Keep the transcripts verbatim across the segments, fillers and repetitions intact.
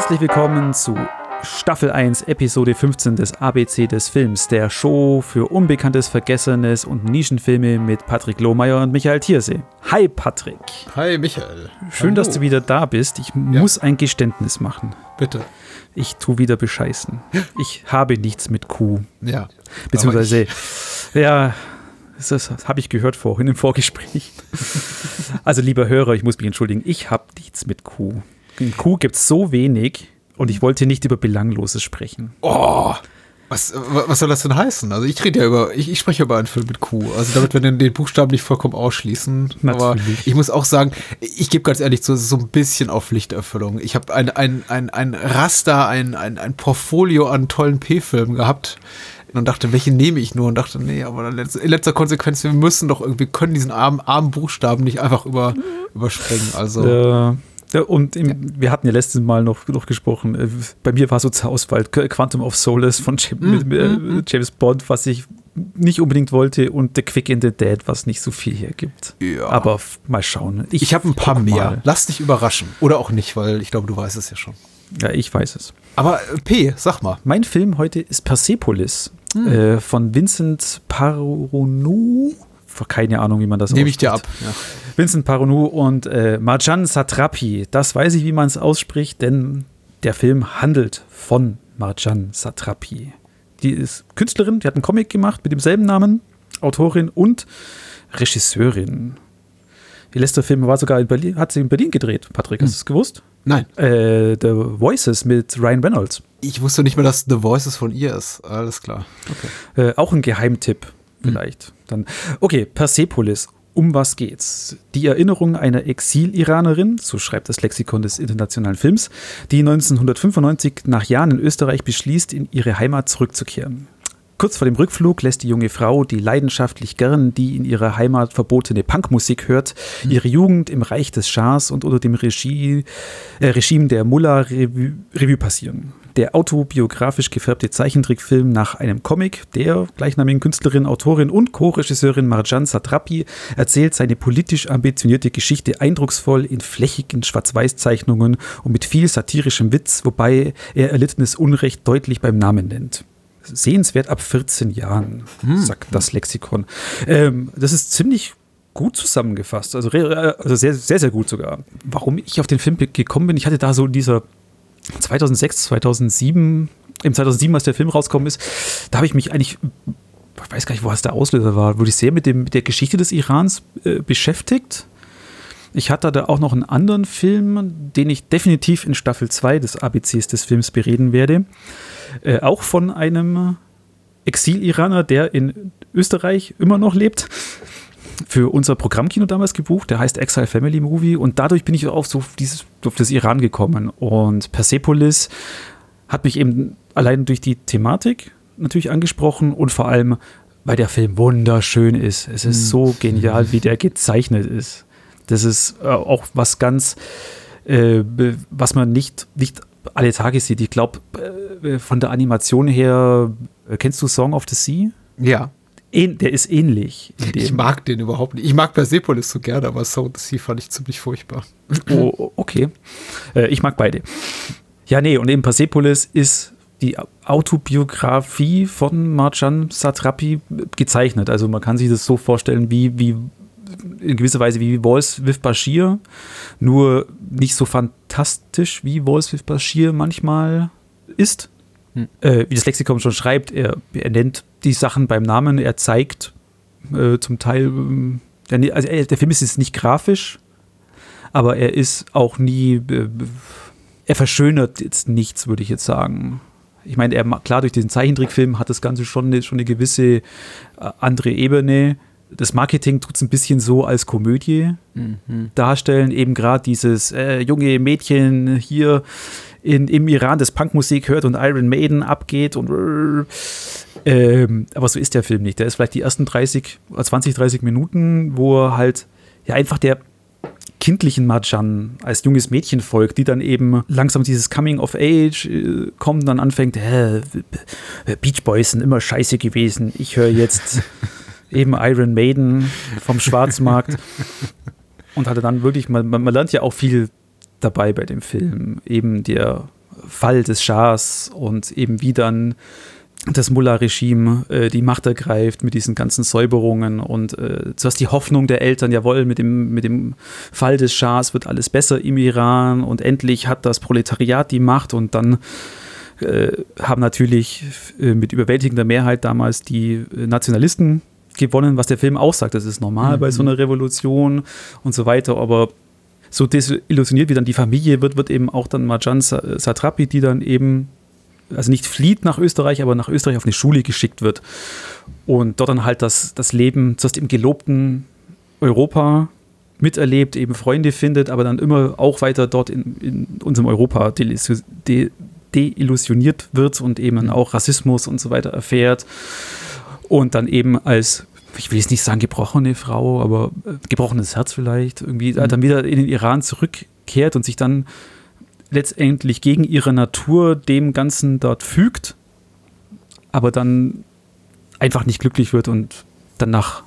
Herzlich willkommen zu Staffel eins, Episode fünfzehn des A B C des Films, der Show für Unbekanntes, Vergessenes und Nischenfilme mit Patrick Lohmeier und Michael Thiersee. Hi Patrick. Hi Michael. Schön, Hallo. Dass du wieder da bist. Ich ja. muss ein Geständnis machen. Bitte. Ich tu wieder bescheißen. Ich habe nichts mit Kuh. Ja. Beziehungsweise, ja, das, das habe ich gehört vorhin im Vorgespräch. Also lieber Hörer, ich muss mich entschuldigen, ich habe nichts mit Kuh. In Kuh gibt es so wenig. Und ich wollte nicht über Belangloses sprechen. Oh, was, was soll das denn heißen? Also ich rede ja über, ich, ich spreche über einen Film mit Q. Also damit wir den, den Buchstaben nicht vollkommen ausschließen. Natürlich. Aber ich muss auch sagen, ich gebe ganz ehrlich zu, so ein bisschen auf Pflichterfüllung. Ich habe ein, ein, ein, ein Raster, ein, ein, ein Portfolio an tollen P-Filmen gehabt. Und dachte, welche nehme ich nur? Und dachte, nee, aber in letzter Konsequenz, wir müssen doch irgendwie, können diesen armen, armen Buchstaben nicht einfach über, überspringen. Also ja. Ja, und im, ja. wir hatten ja letztes Mal noch, noch gesprochen, äh, bei mir war so zur Auswahl Quantum of Solace von James, mm, mit, äh, mm, James Bond, was ich nicht unbedingt wollte, und The Quick and the Dead, was nicht so viel hergibt. Ja. Aber f- mal schauen. Ich, ich habe ein paar mehr. Mal. Lass dich überraschen. Oder auch nicht, weil ich glaube, du weißt es ja schon. Ja, ich weiß es. Aber P, sag mal. Mein Film heute ist Persepolis hm. äh, von Vincent Paronou. Keine Ahnung, wie man das ausspricht. Nehme ich dir ab. Ja. Vincent Paronou und äh, Marjane Satrapi. Das weiß ich, wie man es ausspricht, denn der Film handelt von Marjane Satrapi. Die ist Künstlerin, die hat einen Comic gemacht mit demselben Namen, Autorin und Regisseurin. Ihr letzter Film war sogar in Berlin, hat sie in Berlin gedreht. Patrick, hast hm. du es gewusst? Nein. Äh, The Voices mit Ryan Reynolds. Ich wusste nicht mehr, dass The Voices von ihr ist. Alles klar. Okay. Äh, auch ein Geheimtipp vielleicht. Hm. Dann, okay, Persepolis. Um was geht's? Die Erinnerung einer Exil-Iranerin, so schreibt das Lexikon des internationalen Films, die neunzehnhundertfünfundneunzig nach Jahren in Österreich beschließt, in ihre Heimat zurückzukehren. Kurz vor dem Rückflug lässt die junge Frau, die leidenschaftlich gern die in ihrer Heimat verbotene Punkmusik hört, ihre Jugend im Reich des Schahs und unter dem Regie, äh, Regime der Mullah-Revue Revue passieren. Der autobiografisch gefärbte Zeichentrickfilm nach einem Comic der gleichnamigen Künstlerin, Autorin und Co-Regisseurin Marjane Satrapi erzählt seine politisch ambitionierte Geschichte eindrucksvoll in flächigen Schwarz-Weiß-Zeichnungen und mit viel satirischem Witz, wobei er erlittenes Unrecht deutlich beim Namen nennt. Sehenswert ab vierzehn Jahren, hm. sagt das Lexikon. Ähm, das ist ziemlich gut zusammengefasst, also, re- also sehr, sehr, sehr gut sogar. Warum ich auf den Film gekommen bin, ich hatte da so in dieser zweitausendsechs, zweitausendsieben, im zweitausendsieben, als der Film rausgekommen ist, da habe ich mich eigentlich, ich weiß gar nicht, wo es der Auslöser war, wurde ich sehr mit, dem, mit der Geschichte des Irans äh, beschäftigt. Ich hatte da auch noch einen anderen Film, den ich definitiv in Staffel zwei des A B Cs des Films bereden werde. Äh, auch von einem Exil-Iraner, der in Österreich immer noch lebt. Für unser Programmkino damals gebucht, der heißt Exile Family Movie, und dadurch bin ich auf so dieses, auf das Iran gekommen, und Persepolis hat mich eben allein durch die Thematik natürlich angesprochen und vor allem, weil der Film wunderschön ist. Es ist so genial, wie der gezeichnet ist. Das ist äh, auch was ganz, äh, was man nicht, nicht alle Tage sieht. Ich glaube, äh, von der Animation her, äh, kennst du Song of the Sea? Ja. Der ist ähnlich. Ich mag den überhaupt nicht. Ich mag Persepolis so gerne, aber Song of the Sea fand ich ziemlich furchtbar. Oh, okay. Äh, ich mag beide. Ja, nee, und eben Persepolis ist die Autobiografie von Marjane Satrapi gezeichnet. Also man kann sich das so vorstellen, wie, wie in gewisser Weise wie Walls with Bashir, nur nicht so fantastisch, wie Walls with Bashir manchmal ist. Hm. Äh, wie das Lexikon schon schreibt, er, er nennt die Sachen beim Namen, er zeigt äh, zum Teil, äh, also er, der Film ist jetzt nicht grafisch, aber er ist auch nie, äh, er verschönert jetzt nichts, würde ich jetzt sagen. Ich meine, er, klar, durch den Zeichentrickfilm hat das Ganze schon eine, schon eine gewisse äh, andere Ebene. Das Marketing tut es ein bisschen so als Komödie mhm. darstellen, eben gerade dieses äh, junge Mädchen hier in, im Iran, das Punkmusik hört und Iron Maiden abgeht und ähm, aber so ist der Film nicht. Der ist vielleicht die ersten dreißig, zwanzig, dreißig Minuten, wo er halt ja einfach der kindlichen Marjane als junges Mädchen folgt, die dann eben langsam dieses Coming of Age äh, kommt und dann anfängt, äh, Beach Boys sind immer scheiße gewesen, ich höre jetzt eben Iron Maiden vom Schwarzmarkt und hatte dann wirklich, man, man lernt ja auch viel dabei bei dem Film, eben der Fall des Schahs und eben wie dann das Mullah-Regime äh, die Macht ergreift mit diesen ganzen Säuberungen und äh, zuerst die Hoffnung der Eltern, jawohl, mit dem, mit dem Fall des Schahs wird alles besser im Iran und endlich hat das Proletariat die Macht und dann äh, haben natürlich äh, mit überwältigender Mehrheit damals die äh, Nationalisten gewonnen, was der Film auch sagt, das ist normal mhm. bei so einer Revolution und so weiter, aber so desillusioniert wie dann die Familie wird, wird eben auch dann Marjan Satrapi, die dann eben also nicht flieht nach Österreich, aber nach Österreich auf eine Schule geschickt wird und dort dann halt das, das Leben zuerst im gelobten Europa miterlebt, eben Freunde findet, aber dann immer auch weiter dort in, in unserem Europa deillusioniert wird und eben auch Rassismus und so weiter erfährt und dann eben als, ich will jetzt nicht sagen gebrochene Frau, aber gebrochenes Herz vielleicht, irgendwie mhm. dann wieder in den Iran zurückkehrt und sich dann letztendlich gegen ihre Natur dem Ganzen dort fügt, aber dann einfach nicht glücklich wird und dann nach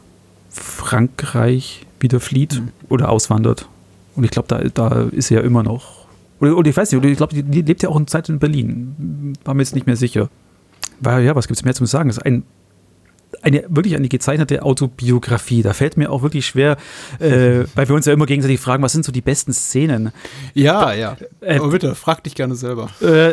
Frankreich wieder flieht mhm. oder auswandert. Und ich glaube, da, da ist sie ja immer noch. Oder, oder ich weiß nicht, ich glaube, die, die lebt ja auch eine Zeit in Berlin. War mir jetzt nicht mehr sicher. Weil, ja, was gibt es mehr zu sagen? Das ist ein Eine, wirklich eine gezeichnete Autobiografie. Da fällt mir auch wirklich schwer, äh, weil wir uns ja immer gegenseitig fragen, was sind so die besten Szenen? Ja, da, ja. Äh, Aber bitte, frag dich gerne selber. Äh,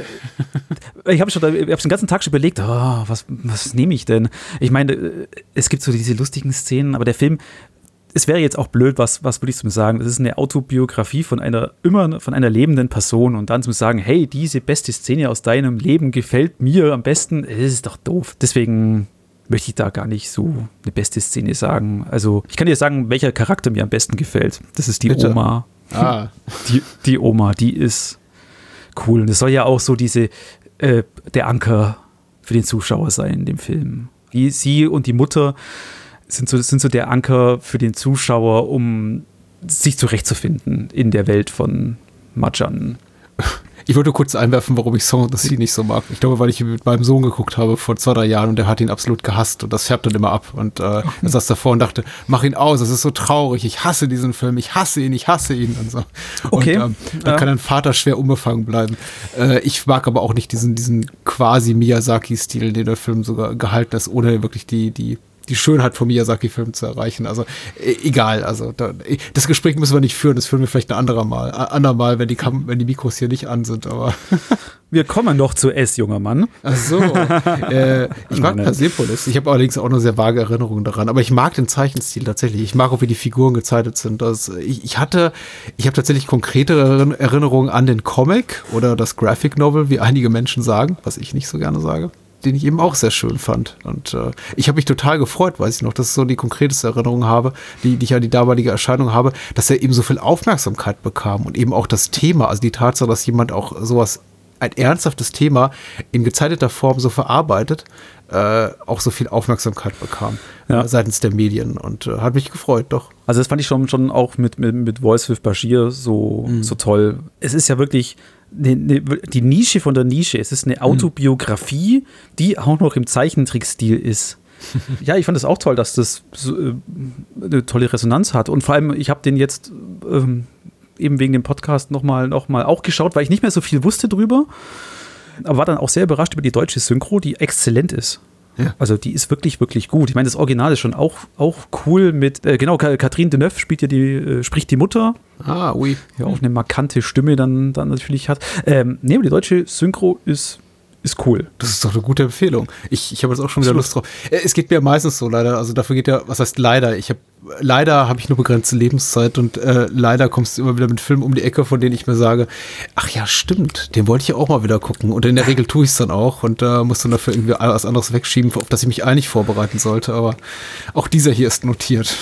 ich habe schon, ich habe den ganzen Tag schon überlegt, oh, was, was nehme ich denn? Ich meine, es gibt so diese lustigen Szenen, aber der Film, es wäre jetzt auch blöd, was, was würde ich zum sagen? Das ist eine Autobiografie von einer, immer von einer lebenden Person und dann zu sagen, hey, diese beste Szene aus deinem Leben gefällt mir am besten, das ist doch doof. Deswegen möchte ich da gar nicht so eine beste Szene sagen. Also ich kann dir sagen, welcher Charakter mir am besten gefällt. Das ist die Bitte? Oma. Ah. Die, die Oma, die ist cool. Und das soll ja auch so diese, äh, der Anker für den Zuschauer sein in dem Film. Die, sie und die Mutter sind so, sind so der Anker für den Zuschauer, um sich zurechtzufinden in der Welt von Marjan. Ich wollte kurz einwerfen, warum ich Song of the Sea nicht so mag. Ich glaube, weil ich mit meinem Sohn geguckt habe vor zwei, drei Jahren und der hat ihn absolut gehasst und das färbt dann immer ab. Und äh, er saß davor und dachte, mach ihn aus, das ist so traurig, ich hasse diesen Film, ich hasse ihn, ich hasse ihn und so. Okay. Und ähm, dann ja. kann ein Vater schwer unbefangen bleiben. Äh, ich mag aber auch nicht diesen, diesen quasi Miyazaki-Stil, den der Film sogar gehalten ist, ohne wirklich die, die die Schönheit von Miyazaki-Filmen zu erreichen. Also e- egal, also da, das Gespräch müssen wir nicht führen, das führen wir vielleicht ein anderer Mal, andermal, wenn die, Kam- wenn die Mikros hier nicht an sind, aber wir kommen noch zu S, junger Mann. Ach so. äh, ich mag Persepolis. Ich habe allerdings auch nur sehr vage Erinnerungen daran. Aber ich mag den Zeichenstil tatsächlich. Ich mag auch, wie die Figuren gezeichnet sind. Das, ich, ich hatte, ich habe tatsächlich konkretere Erinnerungen an den Comic oder das Graphic Novel, wie einige Menschen sagen, was ich nicht so gerne sage, den ich eben auch sehr schön fand. Und äh, ich habe mich total gefreut, weiß ich noch, dass ich so die konkreteste Erinnerung habe, die, die ich an die damalige Erscheinung habe, dass er eben so viel Aufmerksamkeit bekam und eben auch das Thema, also die Tatsache, dass jemand auch sowas, ein ernsthaftes Thema in gezeichneter Form so verarbeitet, äh, auch so viel Aufmerksamkeit bekam ja. äh, seitens der Medien und äh, hat mich gefreut, doch. Also das fand ich schon, schon auch mit, mit, mit Voice with Bashir so, mhm. so toll. Es ist ja wirklich Ne, ne, die Nische von der Nische. Es ist eine Autobiografie, die auch noch im Zeichentrickstil ist. Ja, ich fand es auch toll, dass das so, äh, eine tolle Resonanz hat. Und vor allem, ich habe den jetzt ähm, eben wegen dem Podcast nochmal noch mal auch geschaut, weil ich nicht mehr so viel wusste drüber. Aber war dann auch sehr überrascht über die deutsche Synchro, die exzellent ist. Ja. Also die ist wirklich, wirklich gut. Ich meine, das Original ist schon auch, auch cool mit, äh, genau, Catherine Deneuve spielt ja die, äh, spricht die Mutter. Ah, oui. Ja, auch eine markante Stimme dann, dann natürlich hat. Ähm, nee, aber die deutsche Synchro ist, ist cool. Das ist doch eine gute Empfehlung. Ich, ich habe jetzt auch schon wieder Lust drauf. Es geht mir meistens so leider, also dafür geht ja, was heißt leider? Ich habe leider habe ich nur begrenzte Lebenszeit und äh, leider kommst du immer wieder mit Filmen um die Ecke, von denen ich mir sage, ach ja, stimmt, den wollte ich ja auch mal wieder gucken. Und in der Regel tue ich es dann auch und da äh, muss dann dafür irgendwie was anderes wegschieben, auf das ich mich eigentlich vorbereiten sollte. Aber auch dieser hier ist notiert.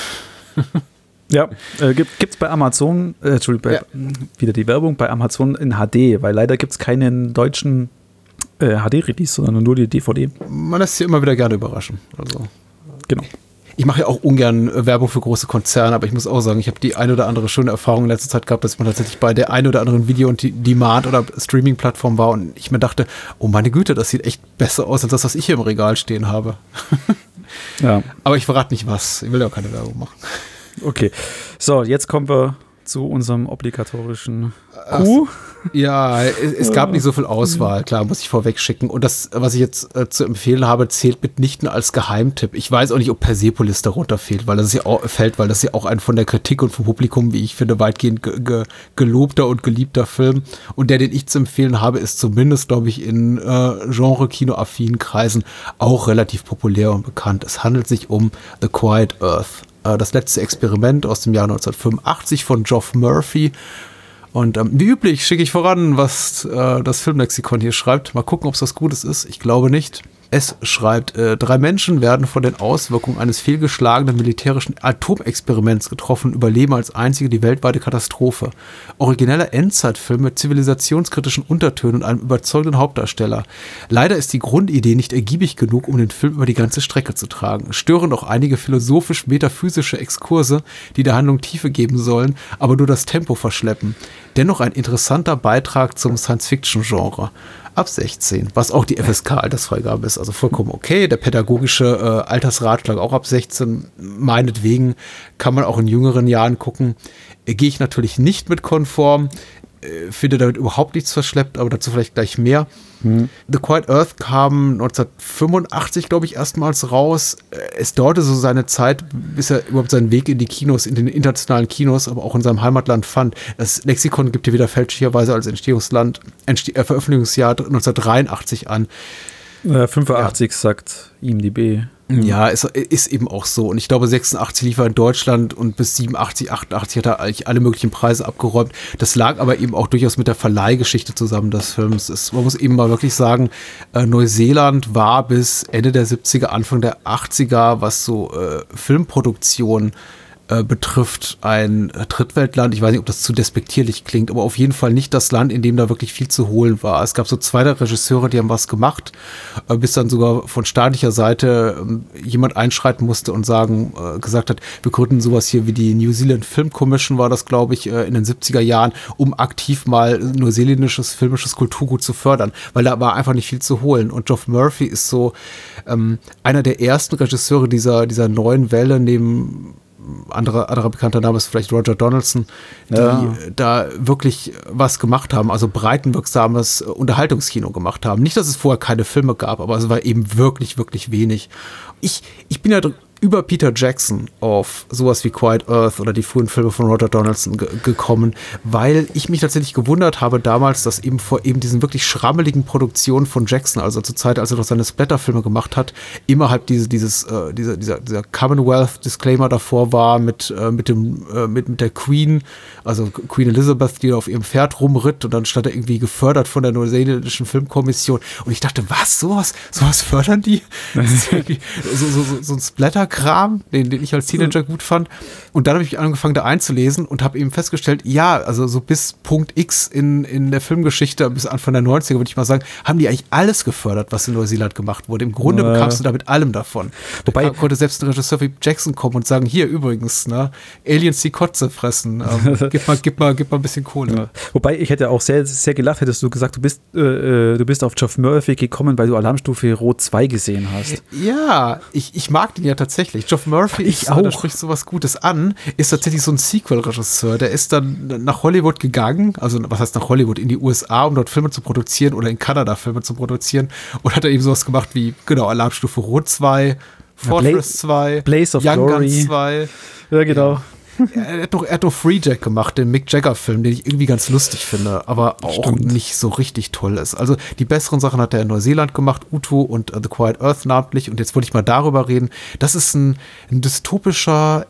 Ja, äh, gibt es bei Amazon, äh, Entschuldigung, bei, ja. wieder die Werbung, bei Amazon in H D, weil leider gibt es keinen deutschen äh, H D-Release, sondern nur die D V D. Man lässt sich immer wieder gerne überraschen. Also genau. Ich mache ja auch ungern Werbung für große Konzerne, aber ich muss auch sagen, ich habe die ein oder andere schöne Erfahrung in letzter Zeit gehabt, dass man tatsächlich bei der ein oder anderen Video- und Demand- oder Streaming-Plattform war und ich mir dachte, oh meine Güte, das sieht echt besser aus als das, was ich hier im Regal stehen habe. Ja. Aber ich verrate nicht was. Ich will ja auch keine Werbung machen. Okay. So, jetzt kommen wir zu unserem obligatorischen Q. Ja, es, es gab nicht so viel Auswahl, klar, muss ich vorweg schicken. Und das, was ich jetzt äh, zu empfehlen habe, zählt mitnichten als Geheimtipp. Ich weiß auch nicht, ob Persepolis darunter fehlt, weil das ja auch, fällt, weil das ja auch ein von der Kritik und vom Publikum, wie ich finde, weitgehend ge ge gelobter und geliebter Film. Und der, den ich zu empfehlen habe, ist zumindest, glaube ich, in äh, Genre-Kino-affinen Kreisen auch relativ populär und bekannt. Es handelt sich um The Quiet Earth. Äh, das letzte Experiment aus dem Jahr neunzehnhundertfünfundachtzig von Geoff Murphy. Und ähm, wie üblich schicke ich voran, was äh, das Filmlexikon hier schreibt. Mal gucken, ob es was Gutes ist. Ich glaube nicht. Es schreibt, äh, drei Menschen werden von den Auswirkungen eines fehlgeschlagenen militärischen Atomexperiments getroffen und überleben als einzige die weltweite Katastrophe. Origineller Endzeitfilm mit zivilisationskritischen Untertönen und einem überzeugenden Hauptdarsteller. Leider ist die Grundidee nicht ergiebig genug, um den Film über die ganze Strecke zu tragen. Stören auch einige philosophisch-metaphysische Exkurse, die der Handlung Tiefe geben sollen, aber nur das Tempo verschleppen. Dennoch ein interessanter Beitrag zum Science-Fiction-Genre. Ab sechzehn, was auch die F S K-Altersfreigabe ist, also vollkommen okay. Der pädagogische äh, Altersratschlag auch ab sechzehn, meinetwegen kann man auch in jüngeren Jahren gucken. Äh, Gehe ich natürlich nicht mit konform, äh, finde damit überhaupt nichts verschleppt, aber dazu vielleicht gleich mehr. Hm. The Quiet Earth kam neunzehnhundertfünfundachtzig, glaube ich, erstmals raus. Es dauerte so seine Zeit, bis er überhaupt seinen Weg in die Kinos, in den internationalen Kinos, aber auch in seinem Heimatland fand. Das Lexikon gibt hier wieder fälschlicherweise als Entstehungsland, Entste- äh, Veröffentlichungsjahr neunzehnhundertdreiundachtzig an. Äh, fünfundachtzig ja. Sagt I M D B. Ja, es ist eben auch so. Und ich glaube, sechsundachtzig lief er in Deutschland und bis siebenundachtzig, achtundachtzig hat er eigentlich alle möglichen Preise abgeräumt. Das lag aber eben auch durchaus mit der Verleihgeschichte zusammen des Films. Es, man muss eben mal wirklich sagen, äh, Neuseeland war bis Ende der siebziger, Anfang der achtziger, was so äh, Filmproduktion betrifft, ein Drittweltland. Ich weiß nicht, ob das zu despektierlich klingt, aber auf jeden Fall nicht das Land, in dem da wirklich viel zu holen war. Es gab so zwei der Regisseure, die haben was gemacht, bis dann sogar von staatlicher Seite jemand einschreiten musste und sagen, gesagt hat, wir gründen sowas hier wie die New Zealand Film Commission, war das, glaube ich, in den siebziger Jahren, um aktiv mal neuseeländisches filmisches Kulturgut zu fördern, weil da war einfach nicht viel zu holen. Und Geoff Murphy ist so ähm, einer der ersten Regisseure dieser, dieser neuen Welle, neben Anderer, anderer bekannter Name ist vielleicht Roger Donaldson, die ja. da wirklich was gemacht haben, also breitenwirksames Unterhaltungskino gemacht haben. Nicht, dass es vorher keine Filme gab, aber es war eben wirklich, wirklich wenig. Ich, ich bin ja über Peter Jackson auf sowas wie Quiet Earth oder die frühen Filme von Roger Donaldson ge- gekommen, weil ich mich tatsächlich gewundert habe damals, dass eben vor eben diesen wirklich schrammeligen Produktionen von Jackson, also zur Zeit, als er noch seine Splatter-Filme gemacht hat, immer halt diese, dieses, äh, dieser, dieser, dieser Commonwealth-Disclaimer davor war mit, äh, mit dem, äh, mit, mit der Queen, also Queen Elizabeth, die auf ihrem Pferd rumritt und dann stand er irgendwie gefördert von der neuseeländischen Filmkommission und ich dachte, was, sowas, sowas fördern die? Das ist irgendwie so, so, so, so ein Splatter Kram, den, den ich als Teenager gut fand. Und dann habe ich angefangen, da einzulesen und habe eben festgestellt, ja, also so bis Punkt X in, in der Filmgeschichte, bis Anfang der neunziger, würde ich mal sagen, haben die eigentlich alles gefördert, was in Neuseeland gemacht wurde. Im Grunde äh. bekamst du da mit allem davon. Wobei da konnte selbst ein Regisseur wie Jackson kommen und sagen, hier übrigens, ne, Aliens die Kotze fressen, ähm, gib, mal, gib, mal, gib mal ein bisschen Kohle. Ja. Wobei ich hätte auch sehr, sehr gelacht, hättest du gesagt, du bist, äh, du bist auf Geoff Murphy gekommen, weil du Alarmstufe Rot zwei gesehen hast. Ja, ich, ich mag den ja tatsächlich. Geoff Murphy, ich ist, auch. Da spricht so was Gutes an, ist tatsächlich so ein Sequel-Regisseur. Der ist dann nach Hollywood gegangen, also was heißt nach Hollywood, in die U S A, um dort Filme zu produzieren oder in Kanada Filme zu produzieren und hat da eben sowas gemacht wie, genau, Alarmstufe Rot zwei, Fortress zwei, Blaze of Young Glory. Guns zwei. Ja, genau. Ja. Er hat, doch, er hat doch Free Jack gemacht, den Mick Jagger-Film, den ich irgendwie ganz lustig finde, aber auch Stimmt. nicht so richtig toll ist. Also die besseren Sachen hat er in Neuseeland gemacht, Uto und uh, The Quiet Earth namentlich. Und jetzt wollte ich mal darüber reden. Das ist ein, ein dystopischer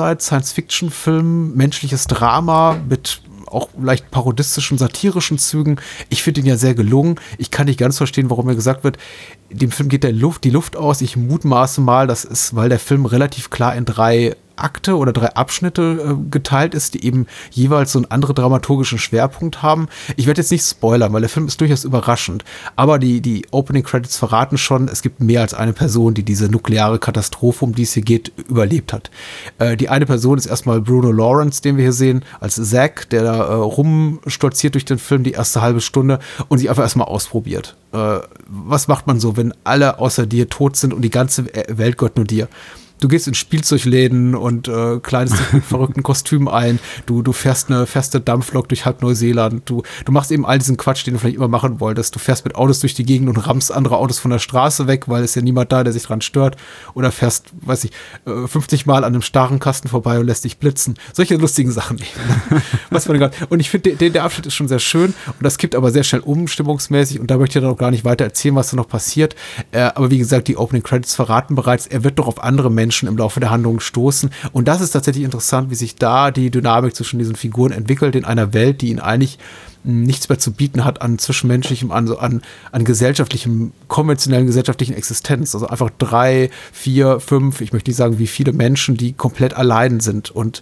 Endzeit-Science-Fiction-Film, menschliches Drama mit auch leicht parodistischen, satirischen Zügen. Ich finde ihn ja sehr gelungen. Ich kann nicht ganz verstehen, warum mir gesagt wird, dem Film geht der Luft, die Luft aus. Ich mutmaße mal, das ist, weil der Film relativ klar in drei Akte oder drei Abschnitte äh, geteilt ist, die eben jeweils so einen anderen dramaturgischen Schwerpunkt haben. Ich werde jetzt nicht spoilern, weil der Film ist durchaus überraschend. Aber die, die Opening Credits verraten schon, es gibt mehr als eine Person, die diese nukleare Katastrophe, um die es hier geht, überlebt hat. Äh, die eine Person ist erstmal Bruno Lawrence, den wir hier sehen, als Zack, der da äh, rumstolziert durch den Film die erste halbe Stunde und sich einfach erstmal ausprobiert. Äh, was macht man so, wenn alle außer dir tot sind und die ganze Welt gehört nur dir? du gehst in Spielzeugläden und äh, kleidest dich mit verrückten Kostümen ein, du, du fährst eine feste Dampflok durch halb Neuseeland, du, du machst eben all diesen Quatsch, den du vielleicht immer machen wolltest. Du fährst mit Autos durch die Gegend und rammst andere Autos von der Straße weg, weil es ja niemand da, der sich dran stört. Oder fährst, weiß ich, fünfzig Mal an einem starren Kasten vorbei und lässt dich blitzen. Solche lustigen Sachen eben. Was man gerade. Und ich finde, der, der Abschnitt ist schon sehr schön und das kippt aber sehr schnell um, stimmungsmäßig. Und da möchte ich dann auch gar nicht weiter erzählen, was da noch passiert. Äh, aber wie gesagt, die Opening Credits verraten bereits, er wird doch auf andere Menschen im Laufe der Handlung stoßen. Und das ist tatsächlich interessant, wie sich da die Dynamik zwischen diesen Figuren entwickelt in einer Welt, die ihn eigentlich nichts mehr zu bieten hat an zwischenmenschlichem, an, an, an gesellschaftlichem, konventionellen gesellschaftlichen Existenz. Also einfach drei, vier, fünf, ich möchte nicht sagen, wie viele Menschen, die komplett allein sind und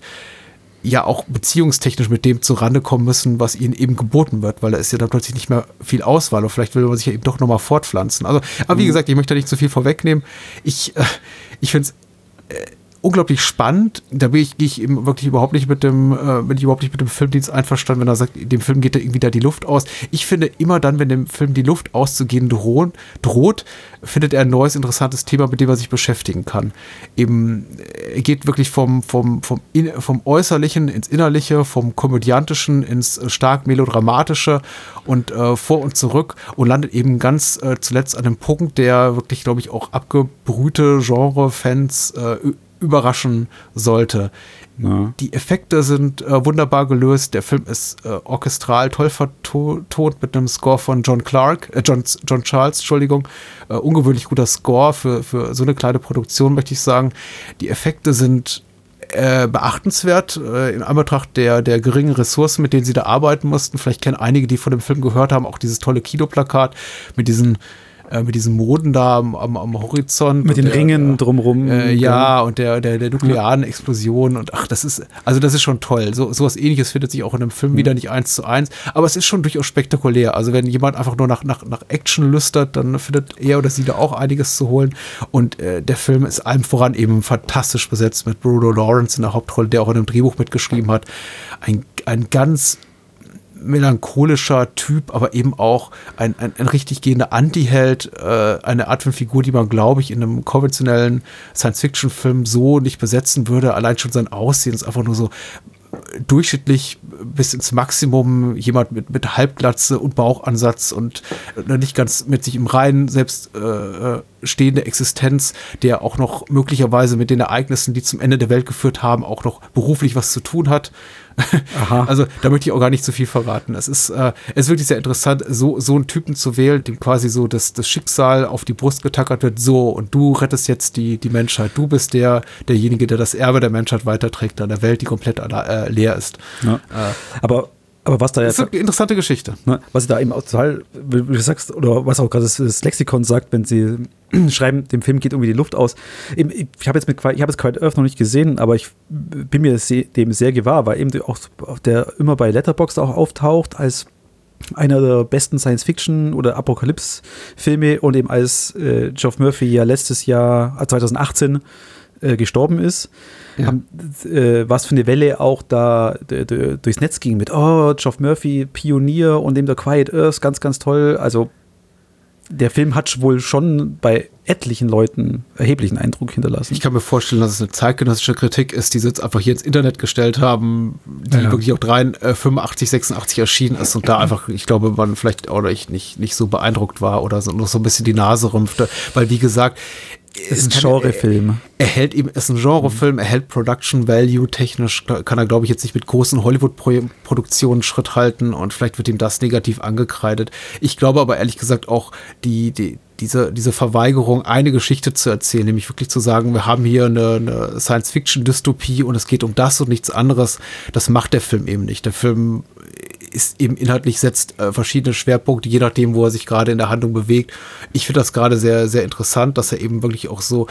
ja auch beziehungstechnisch mit dem zurande kommen müssen, was ihnen eben geboten wird, weil da ist ja dann plötzlich nicht mehr viel Auswahl und vielleicht will man sich ja eben doch nochmal fortpflanzen. Also, aber wie mhm. gesagt, ich möchte da nicht zu viel vorwegnehmen. Ich, äh, ich finde es äh, unglaublich spannend. Da bin ich, gehe ich eben wirklich überhaupt nicht mit dem, äh, bin ich überhaupt nicht mit dem Filmdienst einverstanden, wenn er sagt, dem Film geht da irgendwie da die Luft aus. Ich finde immer dann, wenn dem Film die Luft auszugehen droht, droht, findet er ein neues, interessantes Thema, mit dem er sich beschäftigen kann. Eben, er geht wirklich vom, vom, vom, in, vom Äußerlichen ins Innerliche, vom Komödiantischen ins stark Melodramatische und äh, vor und zurück und landet eben ganz äh, zuletzt an einem Punkt, der wirklich, glaube ich, auch abgebrühte Genre-Fans äh, überraschen sollte. Ja. Die Effekte sind äh, wunderbar gelöst. Der Film ist äh, orchestral toll vertont mit einem Score von John Clark, äh, John, John Charles, Entschuldigung. Äh, ungewöhnlich guter Score für, für so eine kleine Produktion, möchte ich sagen. Die Effekte sind äh, beachtenswert äh, in Anbetracht der, der geringen Ressourcen, mit denen sie da arbeiten mussten. Vielleicht kennen einige, die von dem Film gehört haben, auch dieses tolle Kinoplakat mit diesen mit diesen Moden da am, am, am Horizont. Mit den der, Ringen der, drumrum. Äh, ja, und der, der, der nuklearen ja. Explosion und ach, das ist, also das ist schon toll. So, sowas Ähnliches findet sich auch in einem Film mhm. wieder nicht eins zu eins, aber es ist schon durchaus spektakulär. Also wenn jemand einfach nur nach, nach, nach Action lüstert, dann findet er oder sie da auch einiges zu holen. Und äh, der Film ist allem voran eben fantastisch besetzt mit Bruno Lawrence in der Hauptrolle, der auch in einem Drehbuch mitgeschrieben hat. Ein, ein ganz melancholischer Typ, aber eben auch ein, ein, ein richtig gehender Anti-Held, äh, eine Art von Figur, die man, glaube ich, in einem konventionellen Science-Fiction-Film so nicht besetzen würde. Allein schon sein Aussehen ist einfach nur so durchschnittlich bis ins Maximum, jemand mit, mit Halbglatze und Bauchansatz und nicht ganz mit sich im Reinen selbst äh, stehende Existenz, der auch noch möglicherweise mit den Ereignissen, die zum Ende der Welt geführt haben, auch noch beruflich was zu tun hat. Aha. Also da möchte ich auch gar nicht zu viel verraten. Es ist, äh, es ist wirklich sehr interessant, so, so einen Typen zu wählen, dem quasi so das, das Schicksal auf die Brust getackert wird, so, und du rettest jetzt die, die Menschheit. Du bist der, derjenige, der das Erbe der Menschheit weiterträgt an der Welt, die komplett äh, leer ist. Ja. Äh, aber Aber was da jetzt. Das ist eine interessante Geschichte. Ne, was sie da eben auch total, wie du sagst, oder was auch gerade das, das Lexikon sagt, wenn sie schreiben, dem Film geht irgendwie die Luft aus. Eben, ich habe jetzt mit ich habe jetzt Quiet Earth noch nicht gesehen, aber ich bin mir dem sehr gewahr, weil eben auch der immer bei Letterboxd auch auftaucht als einer der besten Science-Fiction- oder Apokalypse-Filme und eben als äh, Geoff Murphy ja letztes Jahr, zwanzig achtzehn, äh, gestorben ist. Ja. Haben, äh, was für eine Welle auch da d- d- durchs Netz ging mit, oh, Geoff Murphy, Pionier und eben der Quiet Earth, ganz, ganz toll. Also der Film hat wohl schon bei etlichen Leuten erheblichen Eindruck hinterlassen. Ich kann mir vorstellen, dass es eine zeitgenössische Kritik ist, die sie jetzt einfach hier ins Internet gestellt haben, die ja. wirklich auch drei, äh, fünfundachtzig, sechsundachtzig erschienen ist und da einfach, ich glaube, man vielleicht oder ich nicht, nicht so beeindruckt war oder so, noch so ein bisschen die Nase rümpfte, weil wie gesagt, es ist ein Genrefilm. Er hält eben, es ist ein Genrefilm, er hält Production Value technisch, kann er, glaube ich, jetzt nicht mit großen Hollywood-Produktionen Schritt halten und vielleicht wird ihm das negativ angekreidet. Ich glaube aber ehrlich gesagt auch, die, die, diese, diese Verweigerung, eine Geschichte zu erzählen, nämlich wirklich zu sagen, wir haben hier eine, eine Science-Fiction-Dystopie und es geht um das und nichts anderes, das macht der Film eben nicht. Der Film ist eben inhaltlich, setzt äh, verschiedene Schwerpunkte, je nachdem, wo er sich gerade in der Handlung bewegt. Ich finde das gerade sehr, sehr interessant, dass er eben wirklich auch so,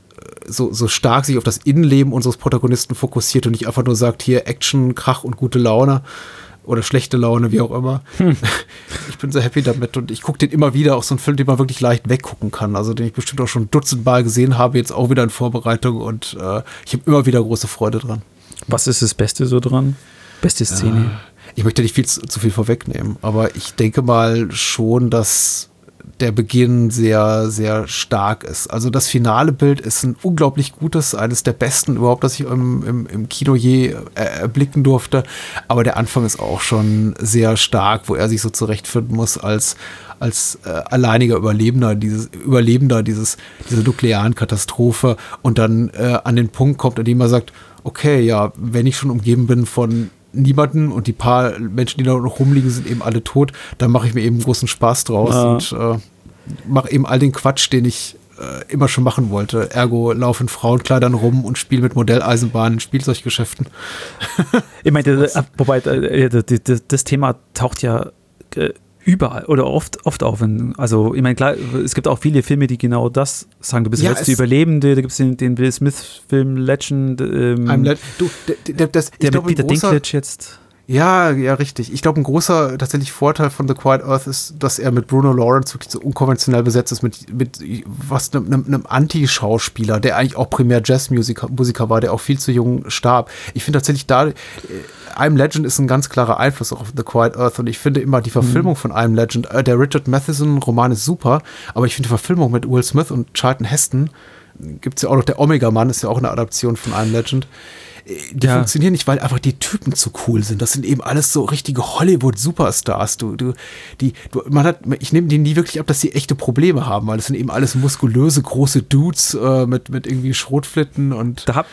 so, so stark sich auf das Innenleben unseres Protagonisten fokussiert und nicht einfach nur sagt, hier Action, Krach und gute Laune oder schlechte Laune, wie auch immer. Hm. Ich bin sehr happy damit und ich gucke den immer wieder, auch so einen Film, den man wirklich leicht weggucken kann, also den ich bestimmt auch schon dutzendmal gesehen habe, jetzt auch wieder in Vorbereitung und äh, ich habe immer wieder große Freude dran. Was ist das Beste so dran? Beste Szene? Äh, Ich möchte nicht viel zu, zu viel vorwegnehmen, aber ich denke mal schon, dass der Beginn sehr, sehr stark ist. Also das finale Bild ist ein unglaublich gutes, eines der besten überhaupt, das ich im, im, im Kino je äh, erblicken durfte. Aber der Anfang ist auch schon sehr stark, wo er sich so zurechtfinden muss als, als äh, alleiniger Überlebender, dieses Überlebender dieses, dieser nuklearen Katastrophe und dann äh, an den Punkt kommt, an dem er sagt, okay, ja, wenn ich schon umgeben bin von niemanden und die paar Menschen, die da noch rumliegen, sind eben alle tot, dann mache ich mir eben großen Spaß draus ja. und äh, mache eben all den Quatsch, den ich äh, immer schon machen wollte. Ergo laufe in Frauenkleidern rum und spiele mit Modelleisenbahnen, Spielzeuggeschäften. Ich meine, wobei das, das Thema taucht ja äh, überall oder oft, oft auf. In, also, ich meine, klar, es gibt auch viele Filme, die genau das sagen. Du bist ja, der letzte Überlebende, da gibt es den, den Will Smith-Film Legend. Ähm, I'm Le- du, d- d- das, der ich glaub, mit Peter großer, Dinklage jetzt. Ja, ja, richtig. Ich glaube, ein großer tatsächlich Vorteil von The Quiet Earth ist, dass er mit Bruno Lawrence wirklich so unkonventionell besetzt ist, mit, mit was einem, einem Anti-Schauspieler, der eigentlich auch primär Jazzmusiker Musiker war, der auch viel zu jung starb. Ich finde tatsächlich da, I'm Legend ist ein ganz klarer Einfluss auf The Quiet Earth und ich finde immer die Verfilmung mhm. von I'm Legend, äh, der Richard Matheson-Roman ist super, aber ich finde die Verfilmung mit Will Smith und Charlton Heston, gibt es ja auch noch, der Omega-Mann ist ja auch eine Adaption von I'm Legend, die ja. funktionieren nicht, weil einfach die Typen zu cool sind. Das sind eben alles so richtige Hollywood-Superstars. Du, du, die, du, man hat, ich nehme denen nie wirklich ab, dass sie echte Probleme haben, weil das sind eben alles muskulöse, große Dudes äh, mit, mit irgendwie Schrotflitten und da hab,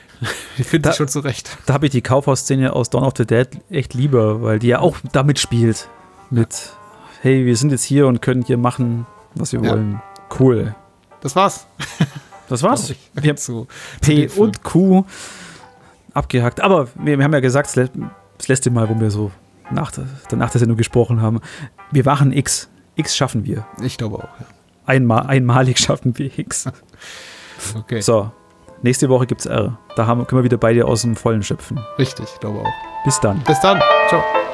ich finde das schon zurecht. Da habe ich die Kaufhausszene aus Dawn of the Dead echt lieber, weil die ja auch damit spielt. Mit, ja. hey, wir sind jetzt hier und können hier machen, was wir ja. wollen. Cool. Das war's. Das war's. Wir haben zu, P zu und Q abgehakt. Aber wir, wir haben ja gesagt, das letzte Mal, wo wir so nach der, danach der Sendung gesprochen haben, wir machen X. X schaffen wir. Ich glaube auch, ja. Einmal, einmalig schaffen wir X. Okay. So, nächste Woche gibt's R. Da haben, können wir wieder beide aus dem Vollen schöpfen. Richtig, ich glaube auch. Bis dann. Bis dann. Ciao.